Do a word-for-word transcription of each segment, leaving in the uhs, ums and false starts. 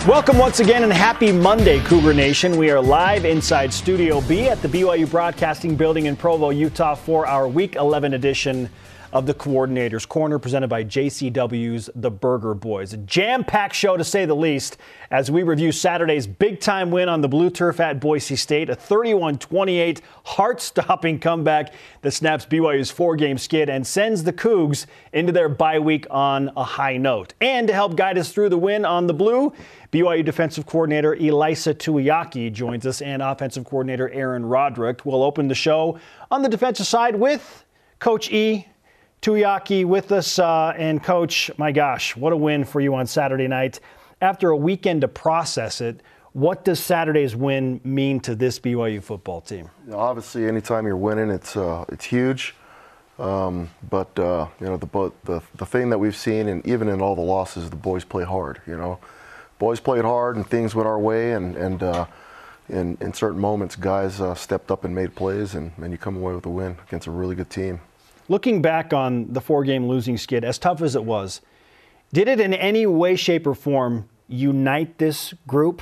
Welcome once again and happy Monday, Cougar Nation. We are live inside Studio B at the B Y U Broadcasting Building in Provo, Utah for our Week eleven edition of the Coordinator's Corner presented by J C W's The Burger Boys. A jam-packed show to say the least as we review Saturday's big-time win on the blue turf at Boise State, a thirty-one twenty-eight heart-stopping comeback that snaps B Y U's four-game skid and sends the Cougs into their bye week on a high note. And to help guide us through the win on the blue, B Y U defensive coordinator Ilaisa Tuiaki joins us and offensive coordinator Aaron Roderick. We'll open the show on the defensive side with Coach E. Tuiaki with us. Uh, and, Coach, my gosh, what a win for you on Saturday night. After a weekend to process it, what does Saturday's win mean to this B Y U football team? You know, obviously, anytime you're winning, it's uh, it's huge. Um, but, uh, you know, the, the the thing that we've seen, and even in all the losses, the boys play hard, you know. Boys played hard and things went our way, and, and uh, in, in certain moments, guys uh, stepped up and made plays, and, and you come away with a win against a really good team. Looking back on the four-game losing skid, as tough as it was, did it in any way, shape, or form unite this group?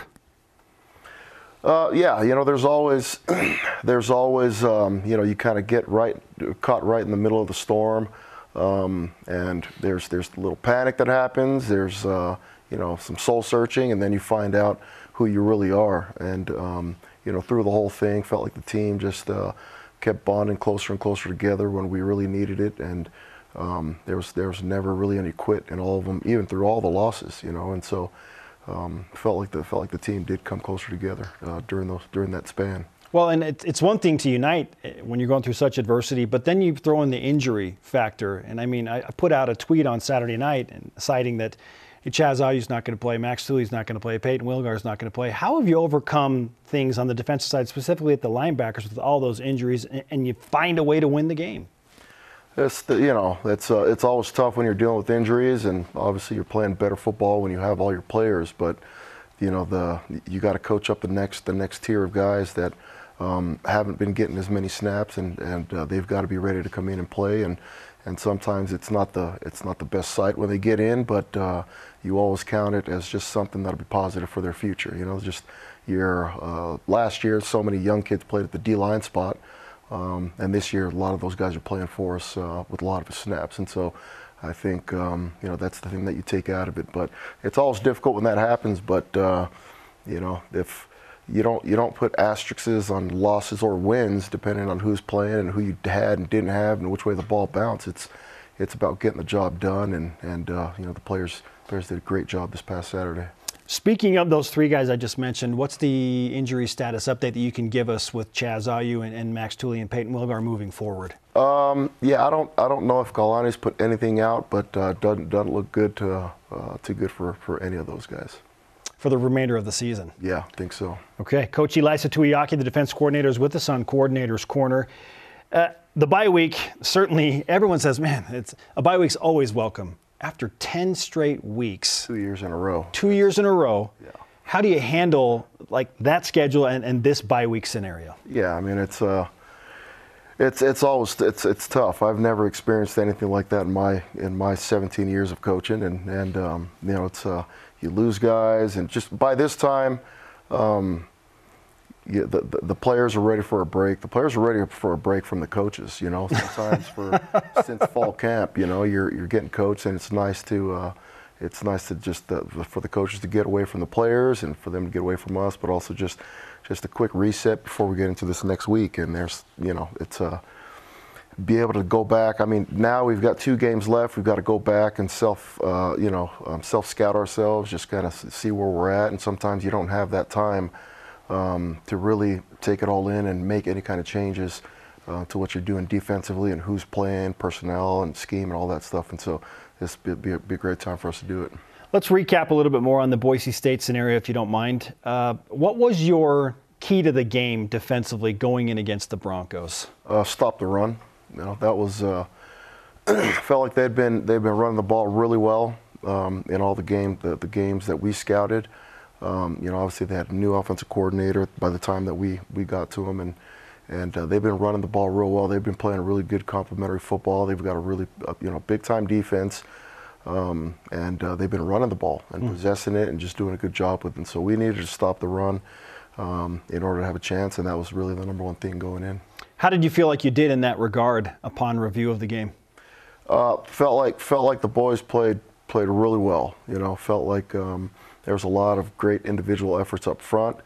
Uh, yeah, you know, there's always, there's always, um, you know, you kind of get right, caught right in the middle of the storm, um, and there's there's a little panic that happens. There's, uh, you know, some soul searching, and then you find out who you really are. And um, you know, through the whole thing, felt like the team just uh, kept bonding closer and closer together when we really needed it, and um, there was there was never really any quit in all of them, even through all the losses, you know. And so um, felt like the felt like the team did come closer together uh, during those during that span. Well, and it, it's one thing to unite when you're going through such adversity, but then you throw in the injury factor. And I mean, I, I put out a tweet on Saturday night and citing that Chaz Ayu's not going to play, Max Tooley's not going to play, Peyton Wilgar's not going to play. How have you overcome things on the defensive side, specifically at the linebackers, with all those injuries, and, and you find a way to win the game? It's the, you know, it's uh, it's always tough when you're dealing with injuries, and obviously you're playing better football when you have all your players. But you know, the you got to coach up the next the next tier of guys that um, haven't been getting as many snaps, and and uh, they've got to be ready to come in and play. And and sometimes it's not the it's not the best sight when they get in, but uh, you always count it as just something that'll be positive for their future. You know, just your uh, last year, so many young kids played at the D-line spot, um, and this year a lot of those guys are playing for us uh, with a lot of snaps. And so I think um, you know, that's the thing that you take out of it. But it's always difficult when that happens. But uh, you know, if you don't you don't put asterisks on losses or wins depending on who's playing and who you had and didn't have and which way the ball bounced. It's it's about getting the job done, and and uh, you know, the players players did a great job this past Saturday. Speaking of those three guys I just mentioned, what's the injury status update that you can give us with Chaz Ayu and, and Max Tooley and Peyton Wilgar moving forward? Um, yeah, I don't I don't know if Galani's put anything out, but uh, doesn't doesn't look good to uh, too good for, for any of those guys. For the remainder of the season? Yeah, I think so. Okay. Coach Ilaisa Tuiaki, the defense coordinator, is with us on Coordinator's Corner. Uh, the bye week, certainly everyone says, man, it's a bye week's always welcome. After ten straight weeks. Two years in a row. Two years in a row. Yeah. How do you handle like that schedule and, and this bye week scenario? Yeah, I mean, it's uh, it's it's always it's it's tough. I've never experienced anything like that in my in my seventeen years of coaching, and and um, you know, it's uh, you lose guys, and just by this time, um, you, the, the the players are ready for a break. The players are ready for a break from the coaches. You know, sometimes for since fall camp, you know, you're you're getting coached, and it's nice to uh, it's nice to just uh, for the coaches to get away from the players and for them to get away from us, but also just just a quick reset before we get into this next week. And there's, you know, it's uh, be able to go back. I mean, now we've got two games left. We've got to go back and self, uh, you know, um, self-scout ourselves, just kind of see where we're at. And sometimes you don't have that time um, to really take it all in and make any kind of changes uh, to what you're doing defensively and who's playing, personnel and scheme and all that stuff. And so this would be, be a great time for us to do it. Let's recap a little bit more on the Boise State scenario, if you don't mind. Uh, what was your key to the game defensively going in against the Broncos? Uh, stop the run. You know, that was uh, felt like they'd been they've been running the ball really well um, in all the game the, the games that we scouted. Um, you know, obviously they had a new offensive coordinator by the time that we we got to them, and and uh, they've been running the ball real well. They've been playing a really good complementary football. They've got a really uh, you know, big time defense. Um, and uh, they've been running the ball and mm. possessing it and just doing a good job with it. And so we needed to stop the run um, in order to have a chance, and that was really the number one thing going in. How did you feel like you did in that regard upon review of the game? Uh, felt like felt like the boys played played really well. You know, felt like um, there was a lot of great individual efforts up front.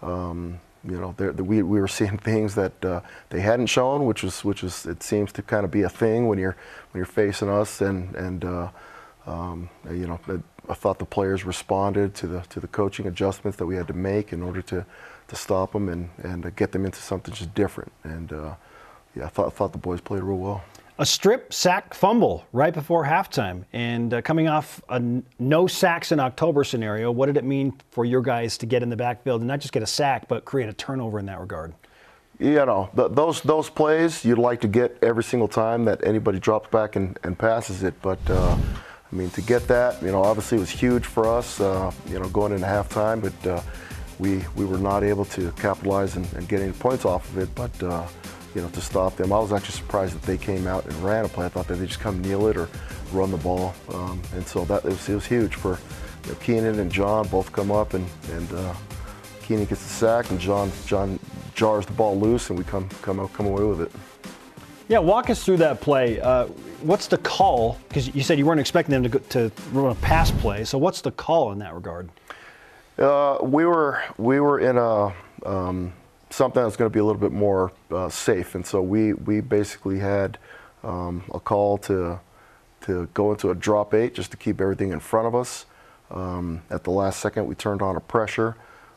Um, you know, there, the, we we were seeing things that uh, they hadn't shown, which was which is it seems to kind of be a thing when you're when you're facing us and and. Uh, Um, you know, I thought the players responded to the to the coaching adjustments that we had to make in order to, to stop them and, and uh, get them into something just different. And uh, yeah, I thought I thought the boys played real well. A strip sack fumble right before halftime, and uh, coming off a n- no sacks in October scenario, what did it mean for your guys to get in the backfield and not just get a sack, but create a turnover in that regard? You know, th- those those plays you'd like to get every single time that anybody drops back and, and passes it, but. Uh, I mean, to get that, you know, obviously it was huge for us, uh, you know, going into halftime, but uh, we we were not able to capitalize and, and get any points off of it. But, uh, you know, to stop them, I was actually surprised that they came out and ran a play. I thought that they'd just come kneel it or run the ball. Um, and so that it was, it was huge for you know, Keenan and John both come up, and, and uh, Keenan gets the sack, and John John jars the ball loose, and we come, come, out, come away with it. Yeah, walk us through that play. Uh, what's the call? Because you said you weren't expecting them to go, to run a pass play. So what's the call in that regard? Uh, we were we were in a um, something that's going to be a little bit more uh, safe, and so we we basically had um, a call to to go into a drop eight just to keep everything in front of us. Um, at the last second, we turned on a pressure,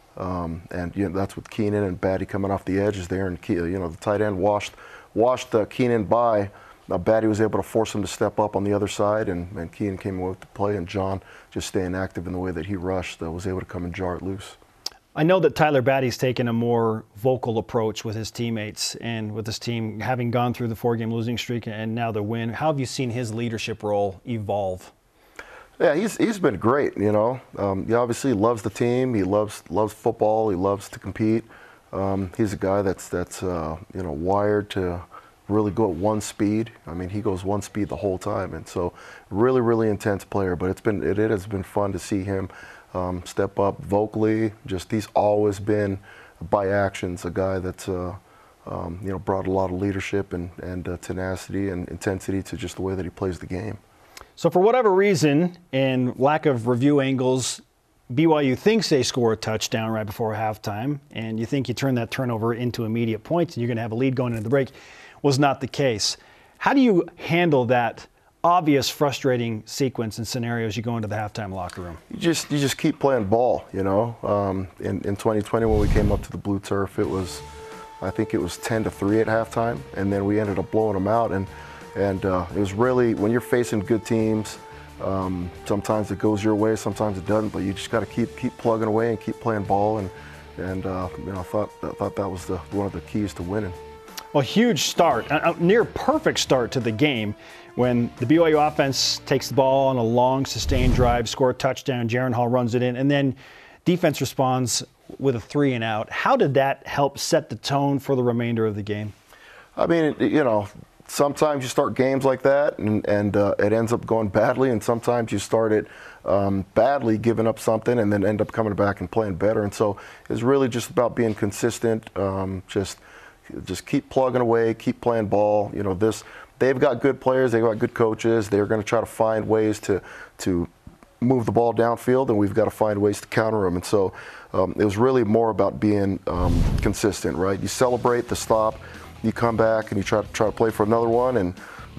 um, and you know, that's with Keenan and Batty coming off the edges there, and you know the tight end washed. Washed uh, Keenan by. Now Batty was able to force him to step up on the other side, and, and Keenan came away with the play, and John, just staying active in the way that he rushed, uh, was able to come and jar it loose. I know that Tyler Batty's taken a more vocal approach with his teammates and with his team, having gone through the four-game losing streak and now the win. How have you seen his leadership role evolve? Yeah, he's he's been great. You know, um, he obviously loves the team. He loves loves football. He loves to compete. Um, he's a guy that's that's uh, you know wired to really go at one speed. I mean, he goes one speed the whole time, and so really, really intense player. But it's been it, it has been fun to see him um, step up vocally. Just he's always been by actions a guy that's uh, um, you know brought a lot of leadership and and uh, tenacity and intensity to just the way that he plays the game. So for whatever reason and lack of review angles, B Y U thinks they score a touchdown right before halftime, and you think you turn that turnover into immediate points and you're going to have a lead going into the break. Was not the case. How do you handle that obvious frustrating sequence and scenarios you go into the halftime locker room? You just you just keep playing ball, you know. Um, in, in twenty twenty when we came up to the blue turf, it was, I think it was ten to three at halftime, and then we ended up blowing them out. And, and uh, it was really, when you're facing good teams, Um, sometimes it goes your way, sometimes it doesn't. But you just got to keep keep plugging away and keep playing ball. And and uh, you know, I thought I thought that was the one of the keys to winning. Well, huge start, a near perfect start to the game when the B Y U offense takes the ball on a long, sustained drive, score a touchdown. Jaren Hall runs it in, and then defense responds with a three and out. How did that help set the tone for the remainder of the game? I mean, you know. Sometimes you start games like that, and, and uh, it ends up going badly, and sometimes you start it um, badly, giving up something, and then end up coming back and playing better. And so it's really just about being consistent. Um, just, just keep plugging away, keep playing ball. You know, this they've got good players, they've got good coaches. They're going to try to find ways to to move the ball downfield, and we've got to find ways to counter them. And so um, it was really more about being um, consistent, right? You celebrate the stop. You come back and you try to try to play for another one, and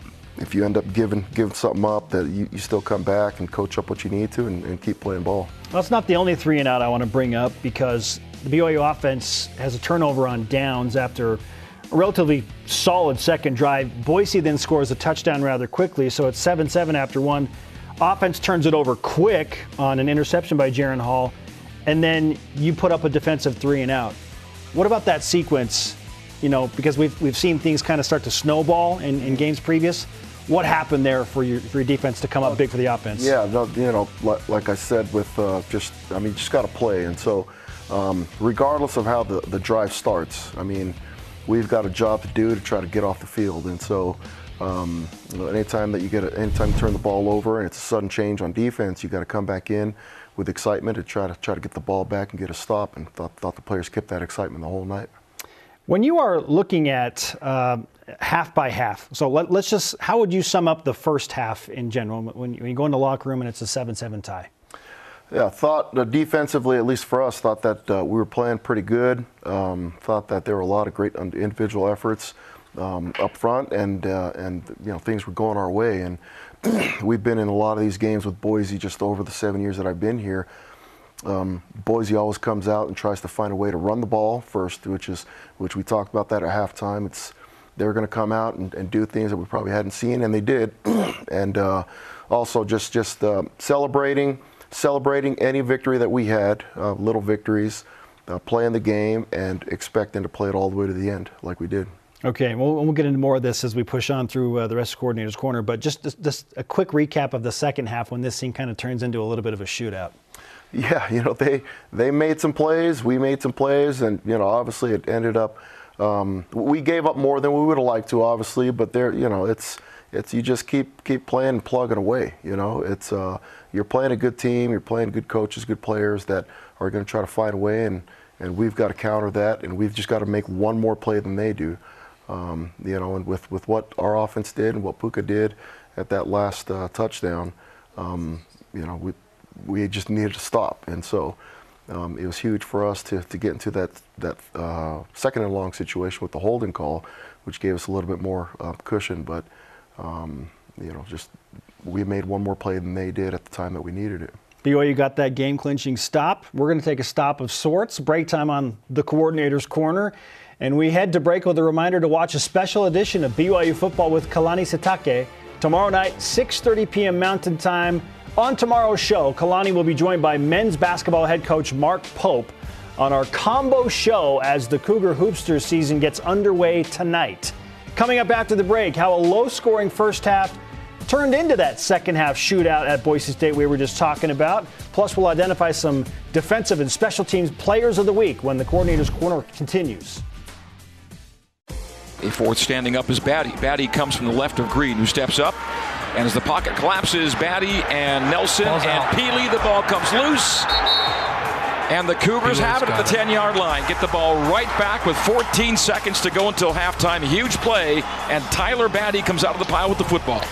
if you end up giving giving something up, that you, you still come back and coach up what you need to and, and keep playing ball. Well, it's not the only three and out I want to bring up, because the B Y U offense has a turnover on downs after a relatively solid second drive. Boise then scores a touchdown rather quickly, so it's seven seven after one. Offense turns it over quick on an interception by Jaren Hall, and then you put up a defensive three and out. What about that sequence? You know, because we've we've seen things kind of start to snowball in, in games previous. What happened there for your for your defense to come up big for the offense? Yeah, no, you know, like, like I said, with uh, just I mean, you just got to play, and so um, regardless of how the, the drive starts, I mean, we've got a job to do to try to get off the field. And so, um, you know, anytime that you get, a, anytime you turn the ball over and it's a sudden change on defense, you got to come back in with excitement to try to try to get the ball back and get a stop. And thought thought the players kept that excitement the whole night. When you are looking at uh, half by half, so let, let's just, how would you sum up the first half in general when you, when you go in the locker room and it's a seven seven tie? Yeah, thought uh, defensively, at least for us, thought that uh, we were playing pretty good. Um, thought that there were a lot of great individual efforts um, up front, and uh, and you know things were going our way. And we've been in a lot of these games with Boise just over the seven years that I've been here. Um, Boise always comes out and tries to find a way to run the ball first, which is which we talked about that at halftime. It's they're going to come out and, and do things that we probably hadn't seen, and they did. And uh, also just just uh, celebrating celebrating any victory that we had, uh, little victories, uh, playing the game, and expecting to play it all the way to the end, like we did. Okay, well, we'll get into more of this as we push on through uh, the rest of Coordinator's Corner. But just just a quick recap of the second half when this thing kind of turns into a little bit of a shootout. Yeah, you know, they they made some plays, we made some plays, and, you know, obviously it ended up, um, we gave up more than we would have liked to, obviously, but there, you know, it's, it's, you just keep keep playing and plugging away, you know. It's, uh, you're playing a good team, you're playing good coaches, good players that are going to try to find a way, and, and we've got to counter that, and we've just got to make one more play than they do. Um, you know, and with, with what our offense did and what Puka did at that last uh, touchdown, um, you know, we we just needed to stop. And so um, it was huge for us to, to get into that, that uh, second and long situation with the holding call, which gave us a little bit more uh, cushion. But, um, you know, just we made one more play than they did at the time that we needed it. B Y U got that game-clinching stop. We're going to take a stop of sorts, break time on the Coordinator's Corner. And we head to break with a reminder to watch a special edition of B Y U Football with Kalani Sitake tomorrow night, six thirty p.m. Mountain Time. On tomorrow's show, Kalani will be joined by men's basketball head coach Mark Pope on our combo show as the Cougar Hoopsters season gets underway tonight. Coming up after the break, how a low-scoring first half turned into that second half shootout at Boise State we were just talking about. Plus, we'll identify some defensive and special teams players of the week when the Coordinator's Corner continues. A fourth standing up is Batty. Batty comes from the left of Green, who steps up. And as the pocket collapses, Batty and Nelson Ball's and out. Peely, the ball comes loose. And the Cougars Peely's have it at got the ten-yard line. Get the ball right back with fourteen seconds to go until halftime. Huge play, and Tyler Batty comes out of the pile with the football.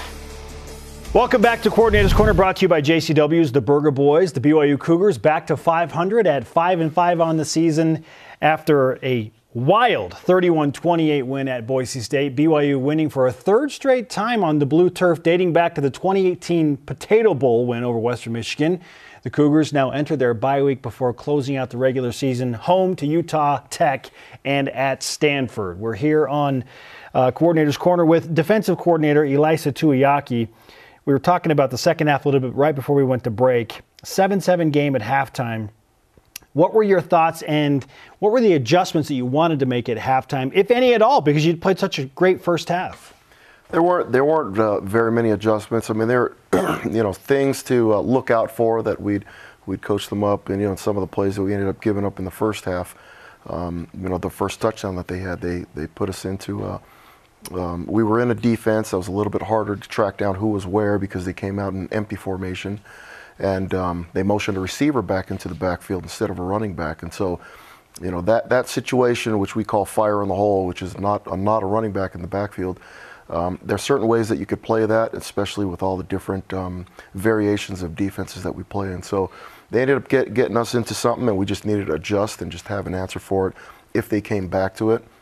Welcome back to Coordinator's Corner, brought to you by J C W's The Burger Boys. The B Y U Cougars back to five hundred at five and five on the season after a wild thirty-one twenty-eight win at Boise State. B Y U winning for a third straight time on the blue turf, dating back to the twenty eighteen Potato Bowl win over Western Michigan. The Cougars now enter their bye week before closing out the regular season home to Utah Tech and at Stanford. We're here on uh, Coordinator's Corner with defensive coordinator Ilaisa Tuiaki. We were talking about the second half a little bit right before we went to break. seven seven game at halftime. What were your thoughts, and what were the adjustments that you wanted to make at halftime, if any at all, because you'd played such a great first half? There weren't there weren't uh, very many adjustments. I mean, there were you know things to uh, look out for that we'd we'd coach them up, and you know some of the plays that we ended up giving up in the first half. Um, you know, the first touchdown that they had, they they put us into. Uh, um, we were in a defense that was a little bit harder to track down who was where because they came out in empty formation. And um, they motioned a receiver back into the backfield instead of a running back. And so, you know, that, that situation, which we call fire in the hole, which is not a, not a running back in the backfield, um, there are certain ways that you could play that, especially with all the different um, variations of defenses that we play in. So they ended up get, getting us into something, and we just needed to adjust and just have an answer for it if they came back to it.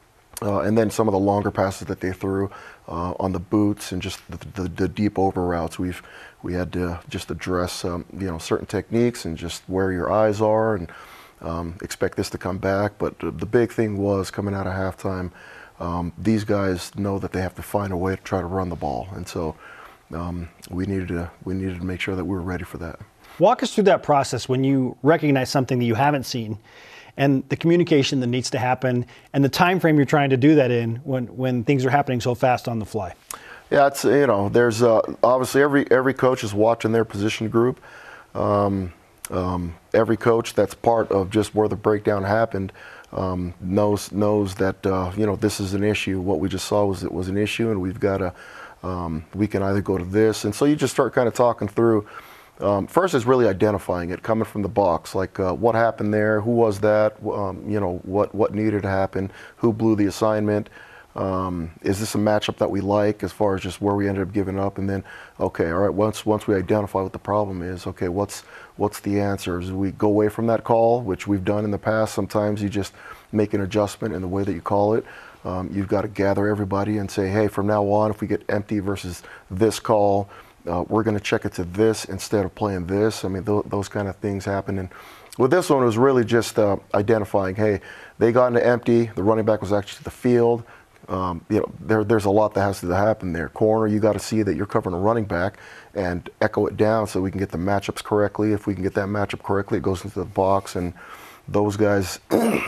Uh, and then some of the longer passes that they threw uh, on the boots and just the, the, the deep over routes, we've we had to just address um, you know certain techniques and just where your eyes are and um, expect this to come back. But the big thing was coming out of halftime, um, these guys know that they have to find a way to try to run the ball, and so um, we needed to we needed to make sure that we were ready for that. Walk us through that process when you recognize something that you haven't seen, and the communication that needs to happen, and the time frame you're trying to do that in when, when things are happening so fast on the fly. Yeah, it's you know, there's uh, obviously every every coach is watching their position group. Um, um, every coach that's part of just where the breakdown happened um, knows knows that uh, you know this is an issue. What we just saw was it was an issue, and we've got to um, we can either go to this, and so you just start kind of talking through. Um, first is really identifying it, coming from the box, like uh, what happened there, who was that, um, you know, what what needed to happen, who blew the assignment. Um, is this a matchup that we like as far as just where we ended up giving up? And then, okay, all right, once once we identify what the problem is, okay, what's what's the answer? Is we go away from that call, which we've done in the past. Sometimes you just make an adjustment in the way that you call it. Um, you've got to gather everybody and say, hey, from now on, if we get empty versus this call, uh, we're going to check it to this instead of playing this. I mean, th- those kind of things happen. And with this one, it was really just uh, identifying, hey, they got into empty. The running back was actually to the field. Um, you know, there, there's a lot that has to happen there. Corner, you got to see that you're covering a running back and echo it down so we can get the matchups correctly. If we can get that matchup correctly, it goes into the box, and those guys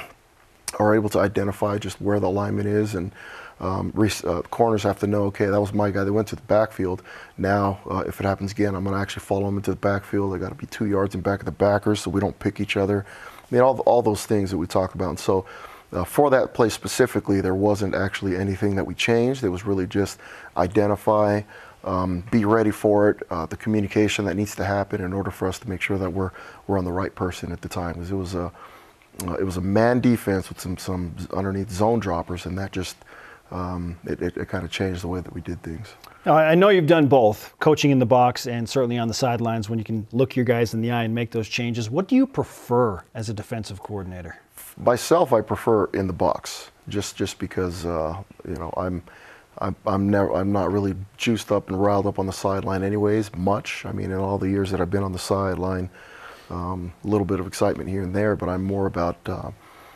are able to identify just where the alignment is. And um, uh, corners have to know, okay, that was my guy. They went to the backfield. Now, uh, if it happens again, I'm going to actually follow them into the backfield. They got to be two yards in back of the backers so we don't pick each other. I mean, all all those things that we talk about. And so. Uh, for that play specifically, there wasn't actually anything that we changed. It was really just identify, um, be ready for it, uh, the communication that needs to happen in order for us to make sure that we're we're on the right person at the time. Because it was a uh, it was a man defense with some some underneath zone droppers, and that just um, it, it, it kind of changed the way that we did things. Now, I know you've done both, coaching in the box and certainly on the sidelines when you can look your guys in the eye and make those changes. What do you prefer as a defensive coordinator? Myself, I prefer in the box, just just because uh, you know I'm I'm I'm never I'm not really juiced up and riled up on the sideline anyways much. I mean, in all the years that I've been on the sideline, um, a little bit of excitement here and there, but I'm more about uh,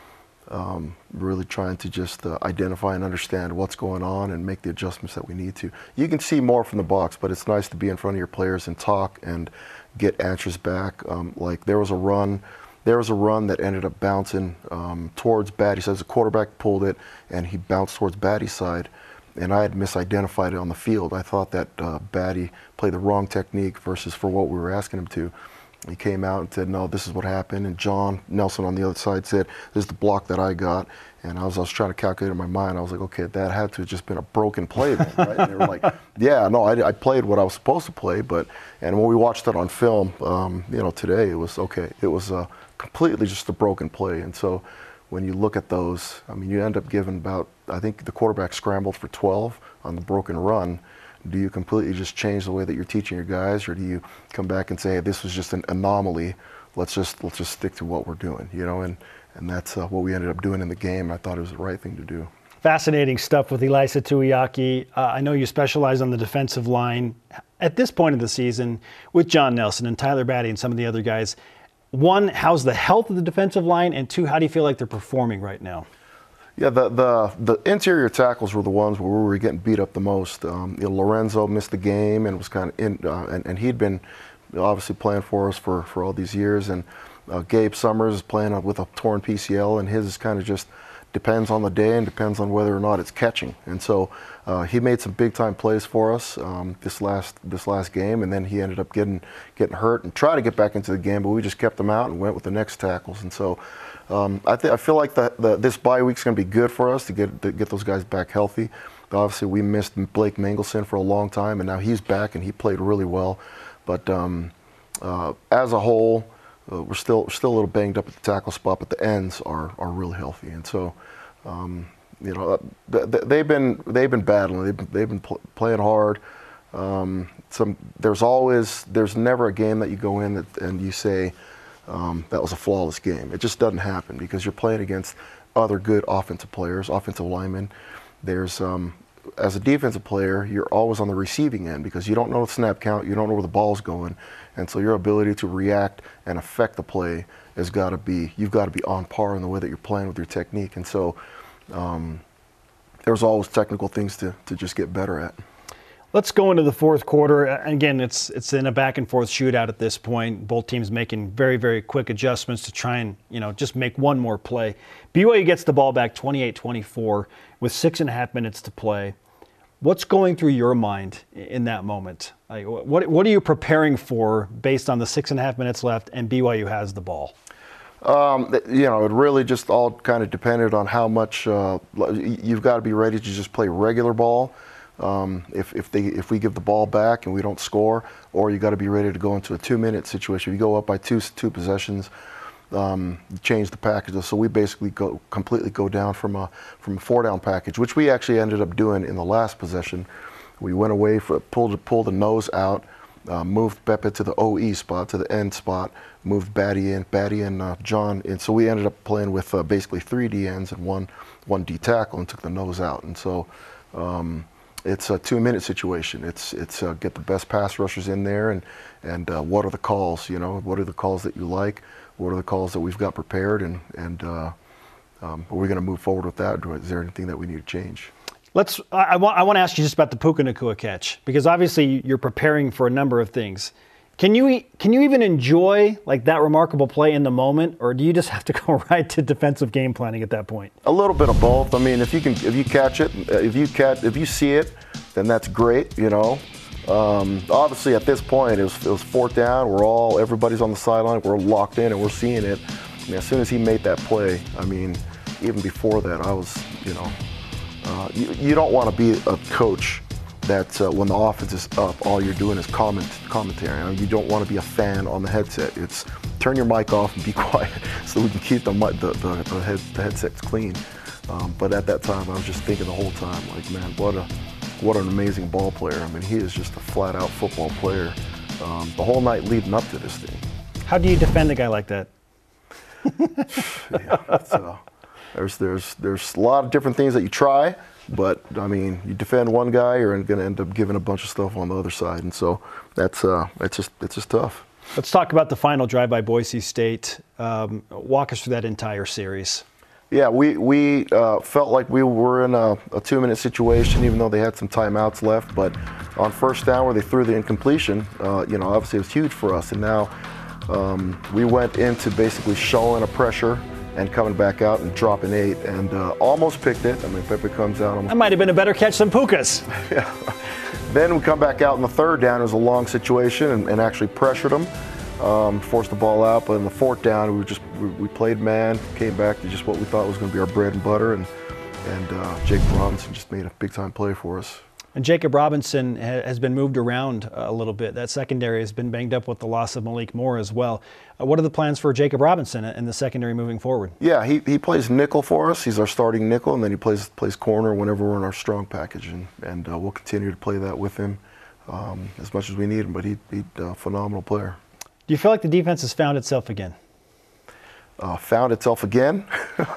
um, really trying to just uh, identify and understand what's going on and make the adjustments that we need to. You can see more from the box, but it's nice to be in front of your players and talk and get answers back. Um, like there was a run. There was a run that ended up bouncing um, towards Batty. So the quarterback pulled it, and he bounced towards Batty's side. And I had misidentified it on the field. I thought that uh, Batty played the wrong technique versus for what we were asking him to. He came out and said, no, this is what happened. And John Nelson on the other side said, this is the block that I got. And I was, I was trying to calculate in my mind. I was like, okay, that had to have just been a broken play then, right? And they were like, yeah, no, I, I played what I was supposed to play. But and when we watched it on film, um, you know, today it was okay. It was uh, completely just a broken play. And so when you look at those, I mean, you end up giving about, I think the quarterback scrambled for twelve on the broken run. Do you completely just change the way that you're teaching your guys, or do you come back and say, hey, this was just an anomaly? Let's just let's just stick to what we're doing, you know? And and that's uh, what we ended up doing in the game. I thought it was the right thing to do. Fascinating stuff with Ilaisa Tuiaki. Uh, I know you specialize on the defensive line. At this point of the season, with John Nelson and Tyler Batty and some of the other guys, one, how's the health of the defensive line? And two, how do you feel like they're performing right now? Yeah, the the, the interior tackles were the ones where we were getting beat up the most. Um, you know, Lorenzo missed the game and was kind of in, uh, and, and he'd been obviously playing for us for, for all these years. And uh, Gabe Summers is playing with a torn P C L, and his kind of just depends on the day and depends on whether or not it's catching. And so uh, he made some big time plays for us um, this last this last game, and then he ended up getting getting hurt and tried to get back into the game, but we just kept him out and went with the next tackles. And so um, I think I feel like that the, this bye week's going to be good for us to get to get those guys back healthy. But obviously, we missed Blake Mangelson for a long time, and now he's back and he played really well. But um, uh, as a whole, Uh, we're still still a little banged up at the tackle spot, but the ends are are really healthy, and so um, you know th- th- they've been they've been battling, they've been, they've been pl- playing hard. Um, some there's always there's never a game that you go in that, and you say um, that was a flawless game. It just doesn't happen because you're playing against other good offensive players, offensive linemen. There's um, as a defensive player, you're always on the receiving end because you don't know the snap count, you don't know where the ball's going, and so your ability to react and affect the play has got to be, you've got to be on par in the way that you're playing with your technique. And so um, there's always technical things to, to just get better at. Let's go into the fourth quarter. Again, it's it's in a back and forth shootout at this point. Both teams making very, very quick adjustments to try and, you know, just make one more play. B Y U gets the ball back twenty-eight twenty-four with six and a half minutes to play. What's going through your mind in that moment? Like, what what are you preparing for based on the six and a half minutes left and B Y U has the ball? Um, you know, it really just all kind of depended on how much uh, you've got to be ready to just play regular ball. Um, if if they if we give the ball back and we don't score, or you got to be ready to go into a two-minute situation. If you go up by two two possessions, um, change the packages. So we basically go completely go down from a from a four-down package, which we actually ended up doing in the last possession. We went away for pulled pulled the nose out. Uh, moved Pepe to the O E spot, to the end spot, moved Batty in, Batty and uh, John in. So we ended up playing with uh, basically three D ends and one one D tackle, and took the nose out. And so um, it's a two-minute situation. It's it's uh, get the best pass rushers in there, and and uh, what are the calls? You know, what are the calls that you like? What are the calls that we've got prepared? And and uh, um, are we going to move forward with that? Is there anything that we need to change? Let's. I, I want. I want to ask you just about the Puka Nacua catch, because obviously you're preparing for a number of things. Can you can you even enjoy like that remarkable play in the moment, or do you just have to go right to defensive game planning at that point? A little bit of both. I mean, if you can, if you catch it, if you catch, if you see it, then that's great. You know, um, obviously at this point it was, it was fourth down. We're all everybody's on the sideline. We're locked in and we're seeing it. I mean, as soon as he made that play, I mean, even before that, I was, you know. Uh, you, you don't want to be a coach that uh, when the offense is up, all you're doing is comment, commentary. I mean, you don't want to be a fan on the headset. It's turn your mic off and be quiet so we can keep the the, the, the, head, the headsets clean. Um, but at that time, I was just thinking the whole time, like, man, what a what an amazing ball player. I mean, he is just a flat-out football player. Um, the whole night leading up to this thing. How do you defend a guy like that? yeah, it's, uh, There's there's there's a lot of different things that you try, but I mean, you defend one guy, you're going to end up giving a bunch of stuff on the other side, and so that's uh, it's just it's just tough. Let's talk about the final drive by Boise State. Um, walk us through that entire series. Yeah, we we uh, felt like we were in a, a two-minute situation, even though they had some timeouts left. But on first down, where they threw the incompletion, uh, you know, obviously it was huge for us, and now um, we went into basically showing a pressure and coming back out and dropping eight, and uh, almost picked it. I mean, Pepe comes out. Almost that might have been a better catch than Puka's. yeah. Then we come back out in the third down. It was a long situation, and, and actually pressured them, um, forced the ball out. But in the fourth down, we just we, we played man, came back to just what we thought was going to be our bread and butter, and and uh, Jacob Robinson just made a big-time play for us. And Jacob Robinson ha- has been moved around a little bit. That secondary has been banged up with the loss of Malik Moore as well. Uh, what are the plans for Jacob Robinson in the secondary moving forward? Yeah, he, he plays nickel for us. He's our starting nickel, and then he plays plays corner whenever we're in our strong package, and, and uh, we'll continue to play that with him um, as much as we need him, but he, he's a phenomenal player. Do you feel like the defense has found itself again? Uh, found itself again?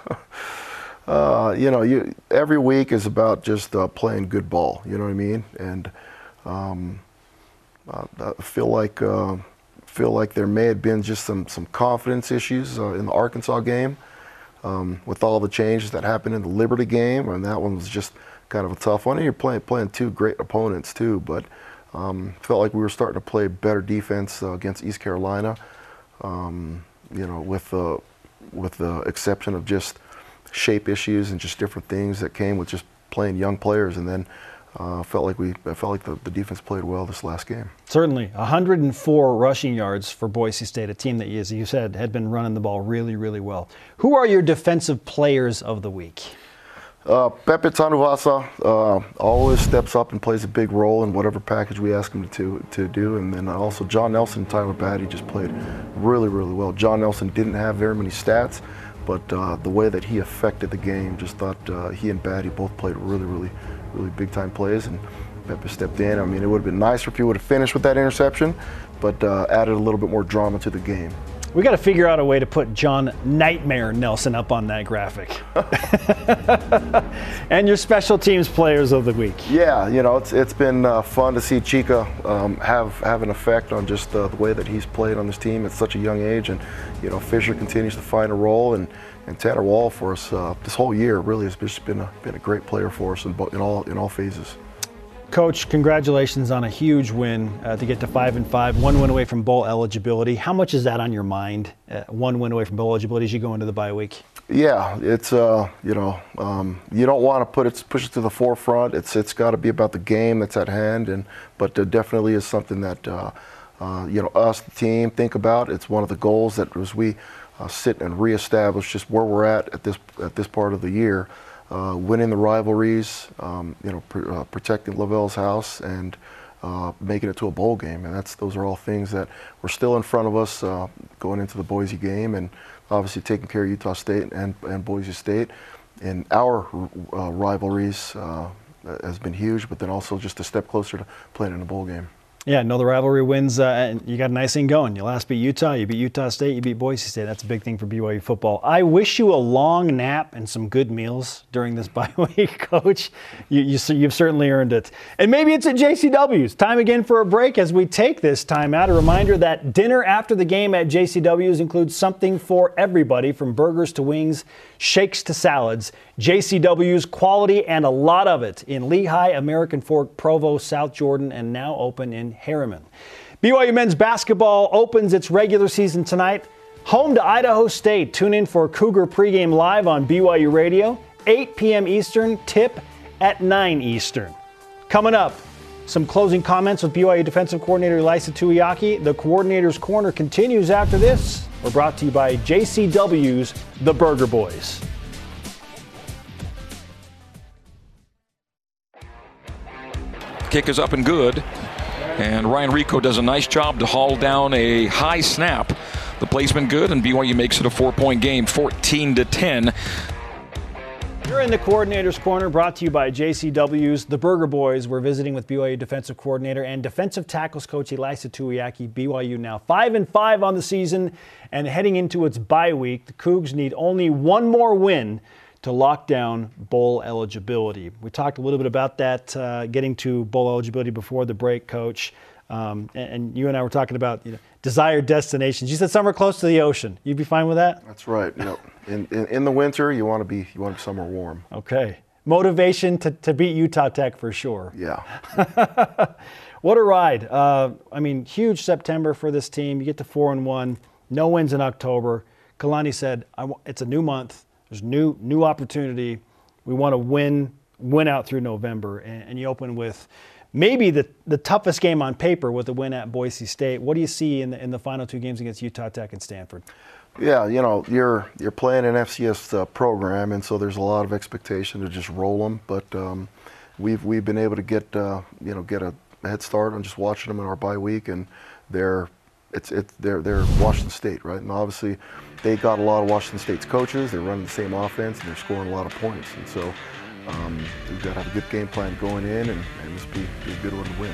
Uh, you know, you, every week is about just uh, playing good ball. You know what I mean? And um, uh, I feel like uh, feel like there may have been just some some confidence issues uh, in the Arkansas game um, with all the changes that happened in the Liberty game, and that one was just kind of a tough one. And you're playing playing two great opponents too, but um, felt like we were starting to play better defense uh, against East Carolina. Um, you know, with the with the exception of just shape issues and just different things that came with just playing young players, and then uh, felt like we I felt like the, the defense played well this last game. Certainly, one hundred four rushing yards for Boise State, a team that, as you said, had been running the ball really, really well. Who are your defensive players of the week? Uh, Pepe Tanuvasa uh, always steps up and plays a big role in whatever package we ask him to to do, and then also John Nelson and Tyler Batty just played really, really well. John Nelson didn't have very many stats, but uh, the way that he affected the game, just thought uh, he and Batty both played really, really, really big-time plays, and Pepe stepped in. I mean, it would have been nicer if he would have finished with that interception, but uh, added a little bit more drama to the game. We got to figure out a way to put John Nightmare Nelson up on that graphic. And your special teams players of the week. Yeah, you know, it's it's been uh, fun to see Chica um, have have an effect on just uh, the way that he's played on this team at such a young age, and you know, Fisher continues to find a role, and and Tanner Wall for us uh, this whole year really has just been a been a great player for us in, in all in all phases. Coach, congratulations on a huge win uh, to get to five and five, one win away from bowl eligibility. How much is that on your mind? Uh, one win away from bowl eligibility as you go into the bye week. Yeah, it's uh, you know, um, you don't want to put it push it to the forefront. It's it's got to be about the game that's at hand, and but uh, definitely is something that uh, uh, you know, us, the team, think about. It's one of the goals that was we uh, sit and reestablish just where we're at at this at this part of the year, uh, winning the rivalries, um, you know, pr- uh, protecting Lavelle's house, and uh, making it to a bowl game. And that's those are all things that were still in front of us uh, going into the Boise game, and obviously taking care of Utah State and, and Boise State. And our uh, rivalries uh, has been huge, but then also just a step closer to playing in a bowl game. Yeah, no, the rivalry wins, uh, and you got a nice thing going. You last beat Utah, you beat Utah State, you beat Boise State. That's a big thing for B Y U football. I wish you a long nap and some good meals during this bye week, Coach. You, you, you've certainly earned it. And maybe it's at J C W's. Time again for a break as we take this time out. A reminder that dinner after the game at J C W's includes something for everybody, from burgers to wings, shakes to salads. J C W's, quality and a lot of it in Lehigh, American Fork, Provo, South Jordan, and now open in Harriman. B Y U men's basketball opens its regular season tonight. Home to Idaho State. Tune in for Cougar pregame live on B Y U Radio, eight p.m. Eastern, tip at nine Eastern. Coming up, some closing comments with B Y U defensive coordinator Ilaisa Tuiaki. The Coordinator's Corner continues after this. We're brought to you by J C W's The Burger Boys. Kick is up and good, and Ryan Rico does a nice job to haul down a high snap. The play's been good, and B Y U makes it a four-point game, fourteen to ten. You're in the Coordinator's Corner, brought to you by J C W's The Burger Boys. We're visiting with B Y U defensive coordinator and defensive tackles coach Ilaisa Tuiaki. B Y U now five and five on the season, and heading into its bye week, the Cougs need only one more win to lock down bowl eligibility. We talked a little bit about that, uh, getting to bowl eligibility before the break, Coach. Um, and, and you and I were talking about, you know, desired destinations. You said somewhere close to the ocean. You'd be fine with that? That's right. You know, in, in in the winter, you want to be you want to be somewhere warm. Okay. Motivation to, to beat Utah Tech for sure. Yeah. What a ride. Uh, I mean, huge September for this team. You get to four and one. No wins in October. Kalani said, I w- it's a new month. There's new new opportunity. We want to win win out through November. And, and you open with maybe the, the toughest game on paper with the win at Boise State. What do you see in the, in the final two games against Utah Tech and Stanford? Yeah, you know, you're you're playing an F C S uh, program, and so there's a lot of expectation to just roll them. But um, we've we've been able to get uh, you know get a head start on just watching them in our bye week, and they're it's it's they're they're Washington State, right? And obviously they got a lot of Washington State's coaches. They're running the same offense, and they're scoring a lot of points. And so um, we've got to have a good game plan going in, and, and just be, be a good one to win.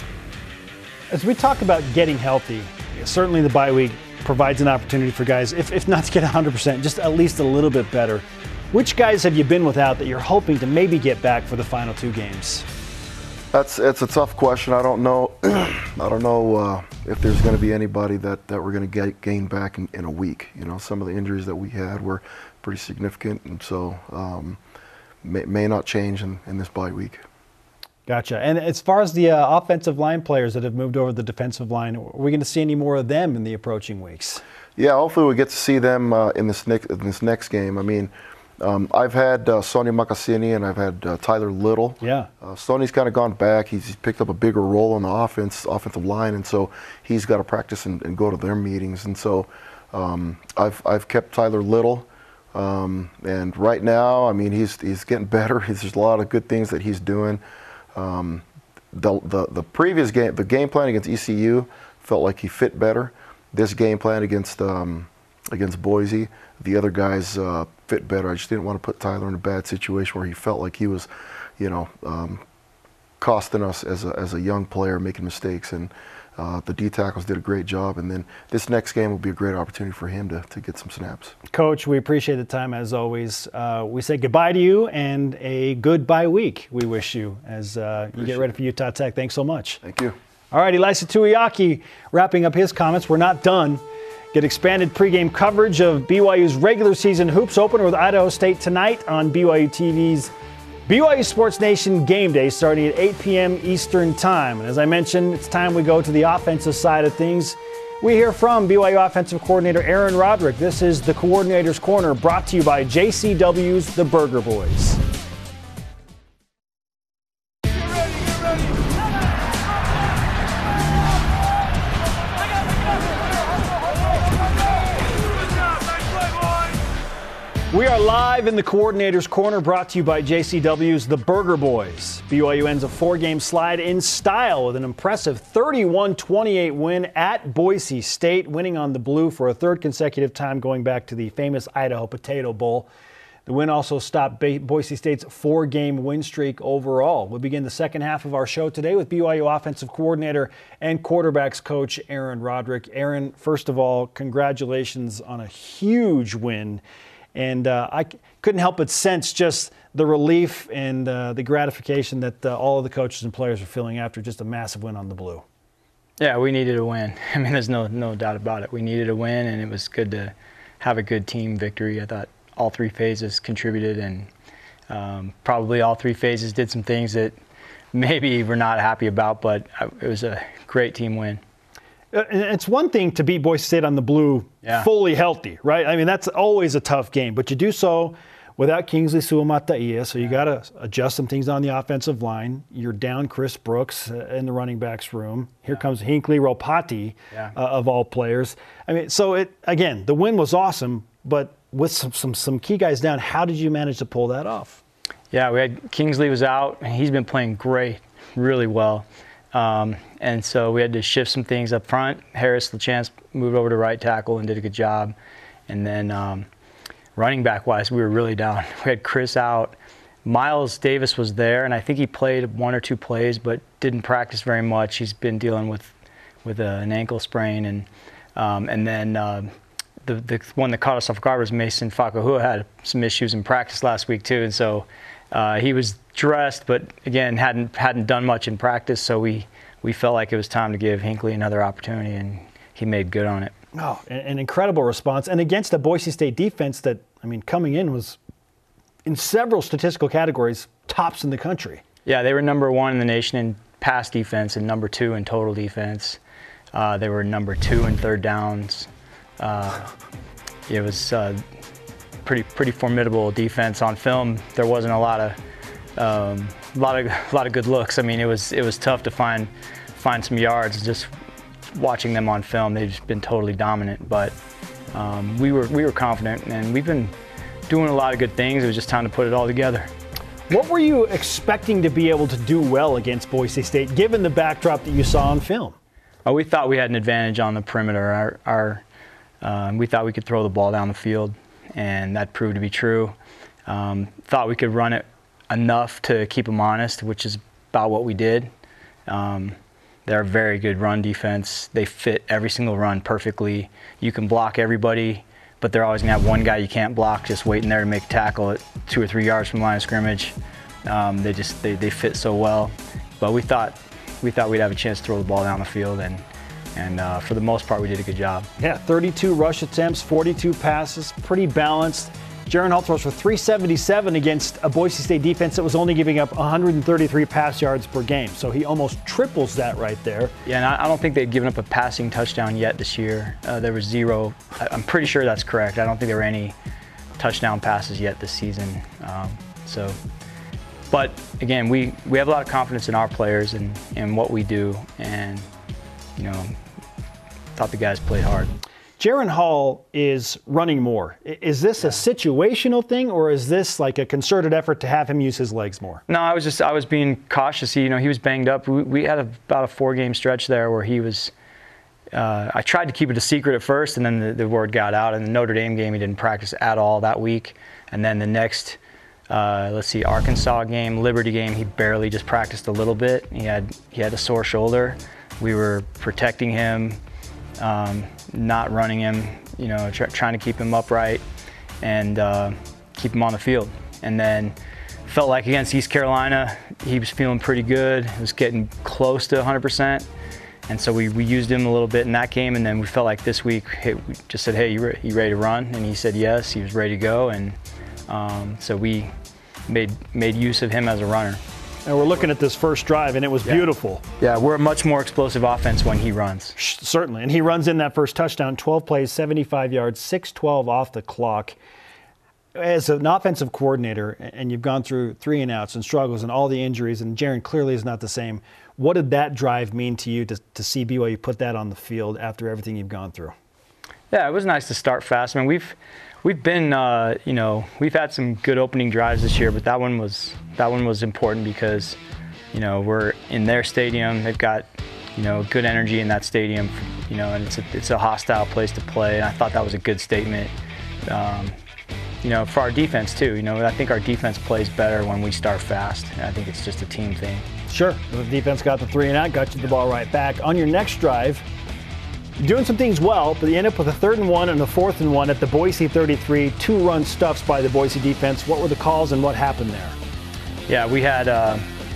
As we talk about getting healthy, certainly the bye week provides an opportunity for guys, if, if not to get one hundred percent, just at least a little bit better. Which guys have you been without that you're hoping to maybe get back for the final two games? That's it's a tough question. I don't know. I don't know uh, if there's going to be anybody that, that we're going to get gain back in, in a week. You know, some of the injuries that we had were pretty significant, and so um, may, may not change in, in this bye week. Gotcha. And as far as the uh, offensive line players that have moved over the defensive line, are we going to see any more of them in the approaching weeks? Yeah, hopefully we get to see them uh, in this next in this next game. I mean. Um, I've had uh, Sonny Makasini and I've had uh, Tyler Little. Yeah. Uh, Sonny's kind of gone back. He's, he's picked up a bigger role on the offense, offensive line, and so he's got to practice and, and go to their meetings. And so um, I've I've kept Tyler Little, um, and right now, I mean, he's he's getting better. He's, there's a lot of good things that he's doing. Um, the the the previous game, the game plan against E C U, felt like he fit better. This game plan against um, against Boise, the other guys uh, fit better. I just didn't want to put Tyler in a bad situation where he felt like he was, you know, um, costing us as a, as a young player, making mistakes. And uh, the D tackles did a great job. And then this next game will be a great opportunity for him to, to get some snaps. Coach, we appreciate the time as always. Uh, we say goodbye to you and a good bye week we wish you as uh, you get ready for Utah Tech. Thanks so much. Thank you. All right, Ilaisa Tuiaki wrapping up his comments. We're not done. Get expanded pregame coverage of B Y U's regular season hoops opener with Idaho State tonight on B Y U T V's B Y U Sports Nation Game Day starting at eight p.m. Eastern Time. And as I mentioned, it's time we go to the offensive side of things. We hear from B Y U offensive coordinator Aaron Roderick. This is the Coordinator's Corner, brought to you by J C W's The Burger Boys. We are live in the Coordinator's Corner, brought to you by J C W's The Burger Boys. B Y U ends a four-game slide in style with an impressive thirty-one twenty-eight win at Boise State, winning on the blue for a third consecutive time, going back to the famous Idaho Potato Bowl. The win also stopped Boise State's four-game win streak overall. We'll begin the second half of our show today with B Y U offensive coordinator and quarterbacks coach Aaron Roderick. Aaron, first of all, congratulations on a huge win. And uh, I c- couldn't help but sense just the relief and uh, the gratification that uh, all of the coaches and players are feeling after just a massive win on the blue. Yeah, we needed a win. I mean, there's no no doubt about it. We needed a win, and it was good to have a good team victory. I thought all three phases contributed, and um, probably all three phases did some things that maybe we're not happy about, but it was a great team win. It's one thing to beat Boise State on the blue yeah. fully healthy, right? I mean, that's always a tough game, but you do so without Kingsley Suamataia, so you got to adjust some things on the offensive line. You're down Chris Brooks in the running backs room. Here yeah. comes Hinckley Ropati, yeah. uh, of all players. I mean, so it again, the win was awesome, but with some, some some key guys down, how did you manage to pull that off? Yeah, we had Kingsley was out, and he's been playing great, really well. Um, and so we had to shift some things up front. Harris LaChance moved over to right tackle and did a good job. And then um, running back-wise, we were really down. We had Chris out. Miles Davis was there, and I think he played one or two plays but didn't practice very much. He's been dealing with, with a, an ankle sprain. And um, and then uh, the, the one that caught us off guard was Mason Fakahua, had some issues in practice last week too. And so uh, he was dressed, but again, hadn't hadn't done much in practice, so we, we felt like it was time to give Hinckley another opportunity, and he made good on it. Oh, an, an incredible response, and against a Boise State defense that, I mean, coming in was, in several statistical categories, tops in the country. Yeah, they were number one in the nation in pass defense and number two in total defense. Uh, they were number two in third downs. Uh, it was uh, pretty pretty formidable defense. On film, there wasn't a lot of Um, a lot of a lot of good looks. I mean, it was it was tough to find find some yards. Just watching them on film, they've just been totally dominant. But um, we were we were confident, and we've been doing a lot of good things. It was just time to put it all together. What were you expecting to be able to do well against Boise State, given the backdrop that you saw on film? Oh, we thought we had an advantage on the perimeter. Our, our um, we thought we could throw the ball down the field, and that proved to be true. Um, thought we could run it enough to keep them honest, which is about what we did. Um, they're a very good run defense. They fit every single run perfectly. You can block everybody, but they're always going to have one guy you can't block just waiting there to make a tackle at two or three yards from the line of scrimmage. Um, they just they, they fit so well. But we thought we thought we'd have a chance to throw the ball down the field, and and uh, for the most part we did a good job. Yeah, thirty-two rush attempts, forty-two passes, pretty balanced. Jaren Hall throws for three seventy-seven against a Boise State defense that was only giving up one hundred thirty-three pass yards per game. So he almost triples that right there. Yeah, and I don't think they've given up a passing touchdown yet this year. Uh, there was zero. I'm pretty sure that's correct. I don't think there were any touchdown passes yet this season. Um, so, but again, we, we have a lot of confidence in our players and, and what we do, and you know, thought the guys played hard. Jaren Hall is running more. Is this a situational thing, or is this like a concerted effort to have him use his legs more? No, I was just I was being cautious. You know, he was banged up. We, we had a, about a four-game stretch there where he was. Uh, I tried to keep it a secret at first, and then the, the word got out. In the Notre Dame game, he didn't practice at all that week, and then the next, uh, let's see, Arkansas game, Liberty game, he barely just practiced a little bit. He had he had a sore shoulder. We were protecting him. Um, not running him, you know, tr- trying to keep him upright and uh, keep him on the field. And then felt like against East Carolina, he was feeling pretty good. He was getting close to one hundred percent. And so we, we used him a little bit in that game. And then we felt like this week, hey, we just said, hey, you, re- you ready to run? And he said yes, he was ready to go. And um, so we made made use of him as a runner. And we're looking at this first drive, and it was yeah. beautiful. Yeah, we're a much more explosive offense when he runs. Certainly. And he runs in that first touchdown, twelve plays, seventy-five yards, six twelve off the clock. As an offensive coordinator, and you've gone through three and outs and struggles and all the injuries, and Jaren clearly is not the same, what did that drive mean to you to, to see B Y U put that on the field after everything you've gone through? Yeah, it was nice to start fast. I mean, we've We've been, uh, you know, we've had some good opening drives this year, but that one was that one was important because, you know, we're in their stadium. They've got, you know, good energy in that stadium, you know, and it's a, it's a hostile place to play. And I thought that was a good statement, um, you know, for our defense too. You know, I think our defense plays better when we start fast. And I think it's just a team thing. Sure, the defense got the three and out, got you the ball right back. On your next drive, doing some things well, but you end up with a third and one and a fourth and one at the Boise thirty-three. Two-run stuffs by the Boise defense. What were the calls and what happened there? Yeah, we had uh,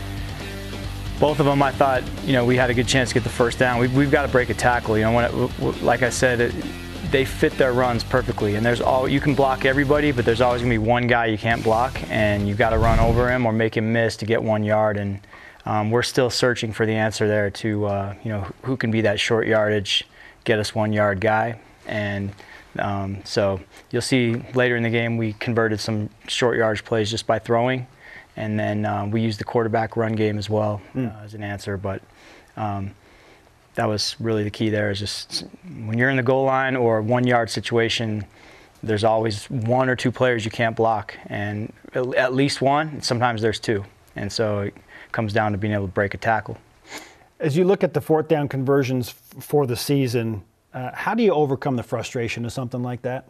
both of them. I thought, you know, we had a good chance to get the first down. We've, we've got to break a tackle. You know, when it, like I said, it, they fit their runs perfectly. And there's all you can block everybody, but there's always going to be one guy you can't block, and you've got to run over him or make him miss to get one yard. And um, we're still searching for the answer there to, uh, you know, who can be that short yardage, get us one yard guy. And um, so you'll see later in the game we converted some short yardage plays just by throwing, and then um, we used the quarterback run game as well mm. uh, as an answer. But um, that was really the key there, is just when you're in the goal line or one yard situation, there's always one or two players you can't block, and at least one, sometimes there's two. And so it comes down to being able to break a tackle. As you look at the fourth down conversions f- for the season, uh, how do you overcome the frustration of something like that?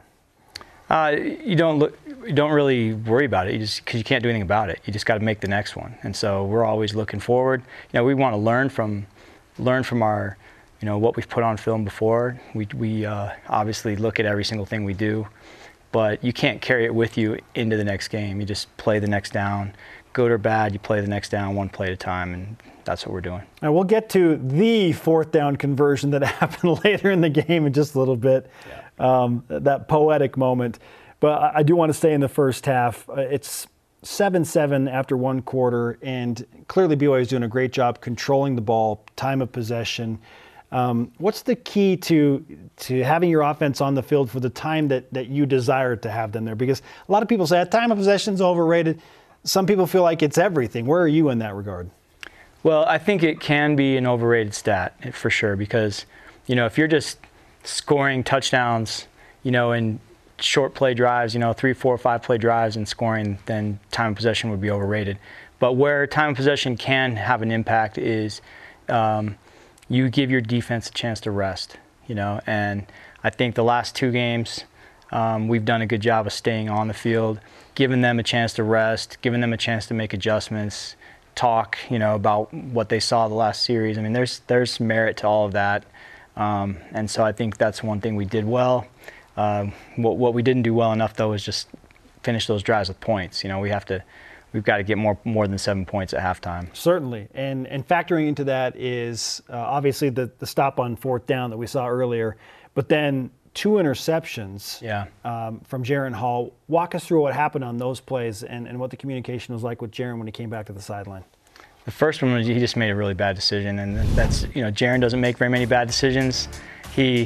Uh, you don't look, you don't really worry about it. You just because you can't do anything about it. You just got to make the next one. And so we're always looking forward. You know, we want to learn from, learn from our, you know, what we've put on film before. We we uh, obviously look at every single thing we do, but you can't carry it with you into the next game. You just play the next down. Good or bad, you play the next down one play at a time, and that's what we're doing. And we'll get to the fourth down conversion that happened later in the game in just a little bit, yeah. um, that poetic moment. But I do want to stay in the first half. It's seven seven after one quarter, and clearly B Y U is doing a great job controlling the ball, time of possession. Um, what's the key to to having your offense on the field for the time that, that you desire to have them there? Because a lot of people say time of possession is overrated. Some people feel like it's everything. Where are you in that regard? Well, I think it can be an overrated stat for sure, because, you know, if you're just scoring touchdowns, you know, in short play drives, you know, three, four, five play drives and scoring, then time of possession would be overrated. But where time of possession can have an impact is um, you give your defense a chance to rest, you know, and I think the last two games um, we've done a good job of staying on the field, giving them a chance to rest, giving them a chance to make adjustments, talk, you know, about what they saw the last series. I mean, there's there's merit to all of that, um, and so I think that's one thing we did well. Uh, what what we didn't do well enough though is just finish those drives with points. You know, we have to, we've got to get more more than seven points at halftime. Certainly, and and factoring into that is uh, obviously the the stop on fourth down that we saw earlier, but then two interceptions yeah. um, from Jaren Hall. Walk us through what happened on those plays and, and what the communication was like with Jaren when he came back to the sideline. The first one was he just made a really bad decision, and that's, you know, Jaren doesn't make very many bad decisions. He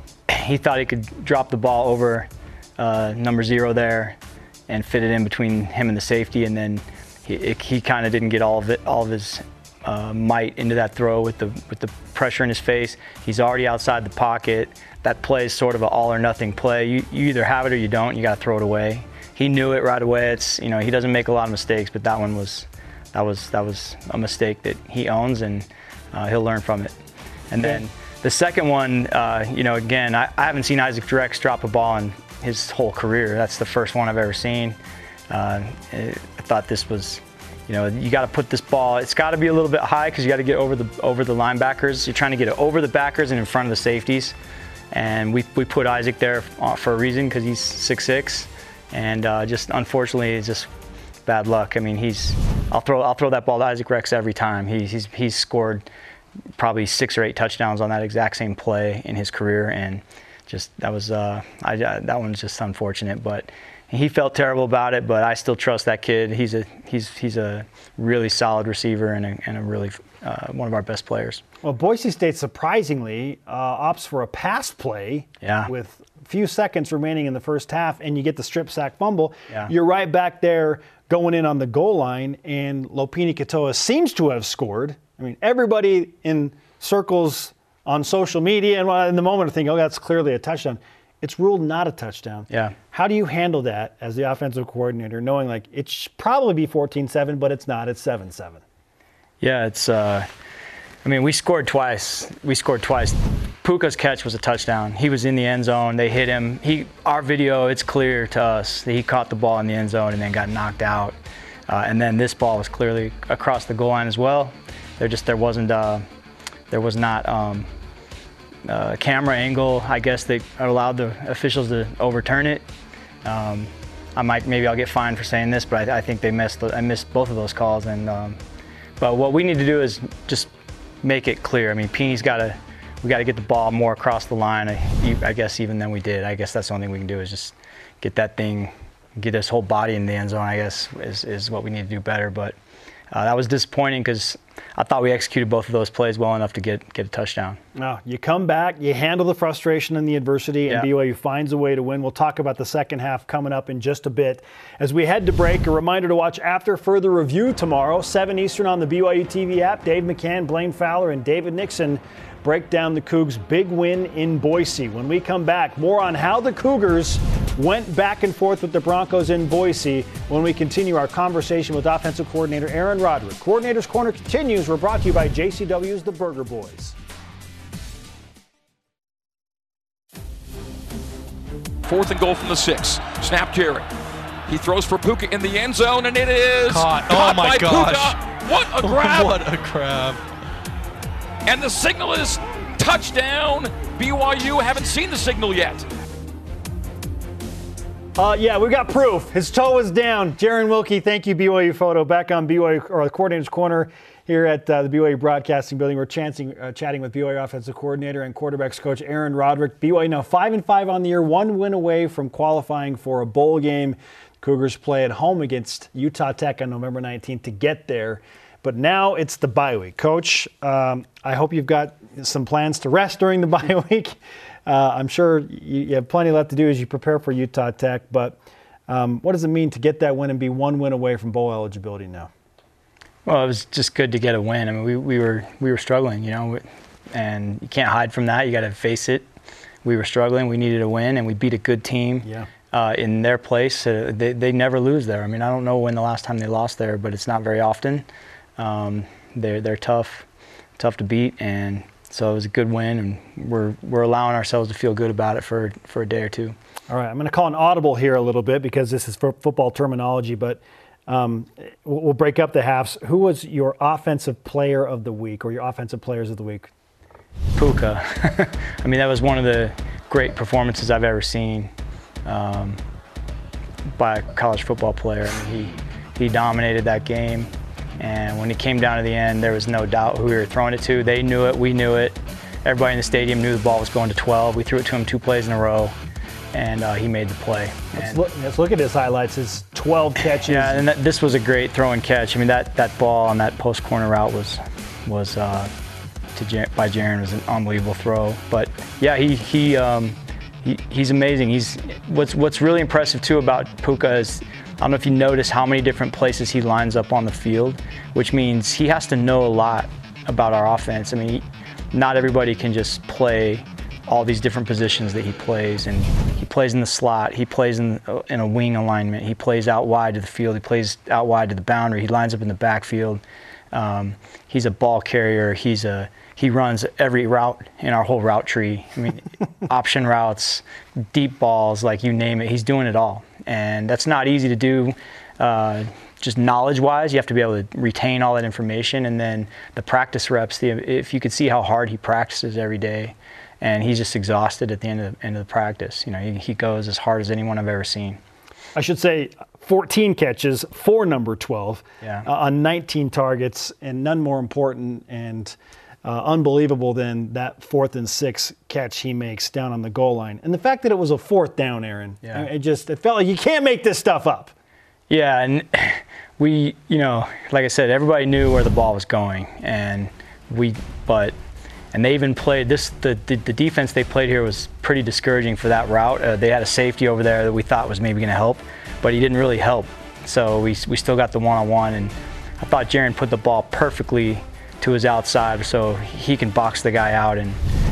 he thought he could drop the ball over uh, number zero there and fit it in between him and the safety, and then he it, he kind of didn't get all of it, all of his uh, might into that throw with the with the pressure in his face. He's already outside the pocket. That play is sort of an all or nothing play. You, you either have it or you don't. You got to throw it away. He knew it right away. It's, you know, he doesn't make a lot of mistakes, but that one was, that was that was a mistake that he owns, and uh, he'll learn from it. And then the second one, uh, you know, again, I, I haven't seen Isaac Drex drop a ball in his whole career. That's the first one I've ever seen. Uh, I thought this was, you know, you got to put this ball. It's got to be a little bit high because you got to get over the over the linebackers. You're trying to get it over the backers and in front of the safeties. And we we put Isaac there for a reason because he's six six, and uh, just unfortunately it's just bad luck. I mean, he's I'll throw I'll throw that ball to Isaac Rex every time. He, he's he's scored probably six or eight touchdowns on that exact same play in his career, and just that was uh, I, that one's just unfortunate. But he felt terrible about it. But I still trust that kid. He's a he's he's a really solid receiver and a, and a really uh, one of our best players. Well, Boise State surprisingly uh, opts for a pass play yeah. with a few seconds remaining in the first half, and you get the strip sack fumble. Yeah. You're right back there going in on the goal line, and Lopini Katoa seems to have scored. I mean, everybody in circles on social media and in the moment are thinking, oh, that's clearly a touchdown. it's ruled not a touchdown. Yeah. How do you handle that as the offensive coordinator, knowing like it should probably be fourteen seven, but it's not, it's seven seven? Yeah, it's, uh, I mean, we scored twice. We scored twice. Puka's catch was a touchdown. He was in the end zone. They hit him. He, our video, it's clear to us that he caught the ball in the end zone and then got knocked out. Uh, and then this ball was clearly across the goal line as well. There just, there wasn't, uh, there was not um, a camera angle, I guess, that allowed the officials to overturn it. Um, I might, maybe I'll get fined for saying this, but I, I think they missed, I missed both of those calls. And, um, but what we need to do is just make it clear. I mean, Peeney's got to, we got to get the ball more across the line, I, I guess, even than we did. I guess that's the only thing we can do is just get that thing, get his whole body in the end zone, I guess, is, is what we need to do better. But uh, that was disappointing because I thought we executed both of those plays well enough to get, get a touchdown. No, you come back, you handle the frustration and the adversity, and Yeah. B Y U finds a way to win. We'll talk about the second half coming up in just a bit. As we head to break, a reminder to watch After Further Review tomorrow, seven Eastern on the B Y U T V app. Dave McCann, Blaine Fowler, and David Nixon break down the Cougs' big win in Boise. When we come back, more on how the Cougars went back and forth with the Broncos in Boise when we continue our conversation with offensive coordinator Aaron Roderick. Coordinator's Corner continues. We're brought to you by J C W's The Burger Boys. Fourth and goal from the six. Snap Jarrett. He throws for Puka in the end zone, and it is Caught. caught Oh, my by gosh. Puka. What a grab! What a grab. And the signal is touchdown. B Y U haven't seen the signal yet. Uh, yeah, we got proof. His toe was down. Jaron Wilkie, thank you, B Y U Photo. Back on B Y U, or the Coordinator's Corner here at uh, the B Y U Broadcasting Building. We're chancing, uh, chatting with B Y U Offensive Coordinator and Quarterbacks Coach Aaron Roderick. B Y U now five and five on the year, one win away from qualifying for a bowl game. Cougars play at home against Utah Tech on November nineteenth to get there. But now it's the bye week. Coach, um, I hope you've got some plans to rest during the bye week. Uh, I'm sure you, you have plenty left to do as you prepare for Utah Tech. But um, what does it mean to get that win and be one win away from bowl eligibility now? Well, it was just good to get a win. I mean, we, we were we were struggling, you know, and you can't hide from that. You got to face it. We were struggling. We needed a win, and we beat a good team Yeah. uh, in their place. Uh, they they never lose there. I mean, I don't know when the last time they lost there, but it's not very often. Um, they're they're tough, tough to beat, and so it was a good win, and we're we're allowing ourselves to feel good about it for for a day or two. All right, I'm going to call an audible here a little bit because this is for football terminology, but um, we'll we'll break up the halves. Who was your offensive player of the week or your offensive players of the week? Puka. I mean, that was one of the great performances I've ever seen um, by a college football player. I mean, he he dominated that game. And when it came down to the end, there was no doubt who we were throwing it to. They knew it, we knew it. Everybody in the stadium knew the ball was going to twelve. We threw it to him two plays in a row, and uh, he made the play. Let's And, look, let's look at his highlights. His twelve catches. yeah, and that, this was a great throw and catch. I mean, that, that ball on that post corner route was was uh, to Jar- by Jaron was an unbelievable throw. But yeah, he he, um, he he's amazing. He's what's what's really impressive too about Puka is, I don't know if you notice how many different places he lines up on the field, which means he has to know a lot about our offense. I mean, he, not everybody can just play all these different positions that he plays, and he plays in the slot, he plays in, in a wing alignment, he plays out wide to the field, he plays out wide to the boundary, he lines up in the backfield. Um, he's a ball carrier, he's a he runs every route in our whole route tree. I mean, option routes, deep balls, like you name it, he's doing it all. And that's not easy to do uh, just knowledge-wise. You have to be able to retain all that information. And then the practice reps, the, if you could see how hard he practices every day, and he's just exhausted at the end of the, end of the practice. You know, he, he goes as hard as anyone I've ever seen. I should say fourteen catches for number twelve Yeah. uh, on nineteen targets, and none more important and uh, unbelievable than that fourth and six catch he makes down on the goal line. And the fact that it was a fourth down, Aaron, Yeah. it just it felt like you can't make this stuff up. Yeah, and we, you know, like I said, everybody knew where the ball was going, and we, but, and they even played this. The the, the defense they played here was pretty discouraging for that route. Uh, they had a safety over there that we thought was maybe going to help, but he didn't really help. So we we still got the one-on-one, and I thought Jaron put the ball perfectly to his outside, so he can box the guy out and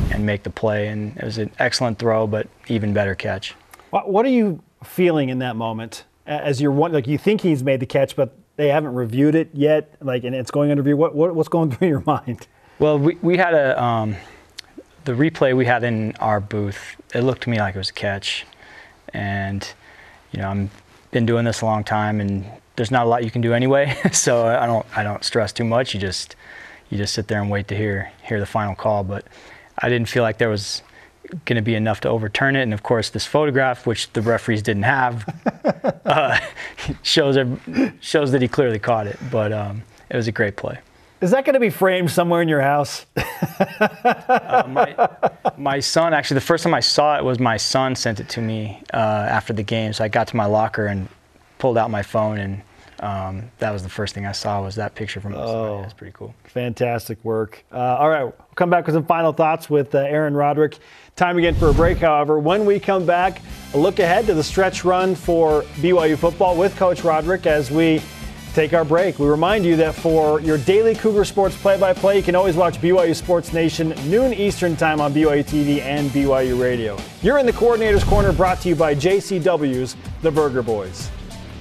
and make the play. And it was an excellent throw, but even better catch. What are you feeling in that moment as you're one, like you think he's made the catch, but they haven't reviewed it yet, like, and it's going under review? What, what what's going through your mind? Well, we we had a um, the replay we had in our booth. It looked to me like it was a catch, and you know I'm been doing this a long time, and there's not a lot you can do anyway. So I don't I don't stress too much. You just you just sit there and wait to hear hear the final call. But I didn't feel like there was going to be enough to overturn it. And of course, this photograph, which the referees didn't have, uh, shows shows that he clearly caught it. But um, it was a great play. Is that going to be framed somewhere in your house? uh, my, my son, actually, the first time I saw it was my son sent it to me uh, after the game. So I got to my locker and pulled out my phone, and um, that was the first thing I saw was that picture from my son. Oh, yeah, that's pretty cool. Fantastic work. Uh, all right, we'll come back with some final thoughts with uh, Aaron Roderick. Time again for a break, however. When we come back, a look ahead to the stretch run for B Y U football with Coach Roderick as we take our break. We remind you that for your daily Cougar Sports play-by-play, you can always watch B Y U Sports Nation noon Eastern time on B Y U T V and B Y U Radio. You're in the Coordinator's Corner, brought to you by J C W's The Burger Boys.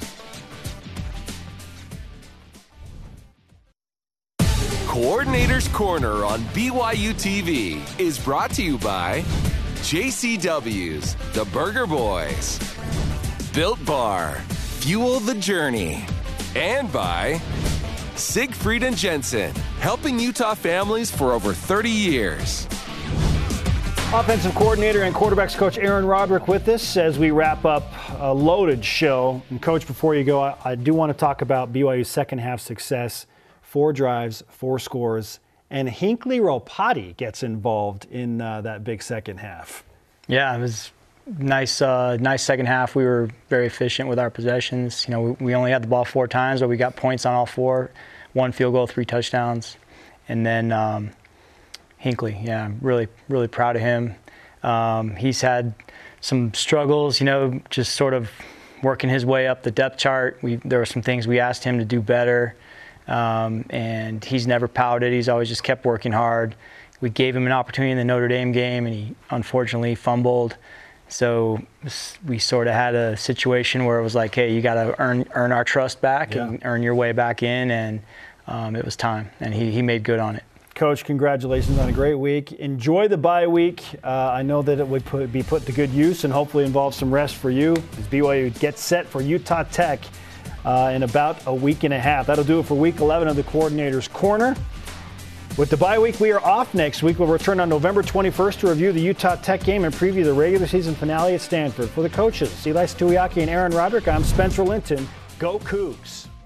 Coordinator's Corner on B Y U T V is brought to you by J C W's The Burger Boys, Built Bar, Fuel the Journey, and by Siegfried and Jensen, helping Utah families for over thirty years. Offensive coordinator and quarterbacks coach Aaron Roderick with us as we wrap up a loaded show. And Coach, before you go, I, I do want to talk about B Y U's second half success. Four drives, four scores, and Hinckley Ropati gets involved in uh, that big second half. Yeah, it was nice. Uh, nice second half. We were very efficient with our possessions. You know, we, we only had the ball four times, but we got points on all four. One field goal, three touchdowns, and then um, Hinckley. Yeah, I'm really, really proud of him. Um, he's had some struggles. You know, just sort of working his way up the depth chart. We there were some things we asked him to do better. Um, and he's never pouted. He's always just kept working hard. We gave him an opportunity in the Notre Dame game, and he unfortunately fumbled. So we sort of had a situation where it was like, hey, you got to earn earn our trust back yeah. and earn your way back in, and um, it was time, and he, he made good on it. Coach, congratulations on a great week. Enjoy the bye week. Uh, I know that it would put, be put to good use and hopefully involve some rest for you as B Y U gets set for Utah Tech Uh, in about a week and a half. That'll do it for week eleven of the Coordinator's Corner. With the bye week, we are off next week. We'll return on November twenty-first to review the Utah Tech game and preview the regular season finale at Stanford. For the coaches, Eli Stuiaki and Aaron Roderick, I'm Spencer Linton. Go Cougs.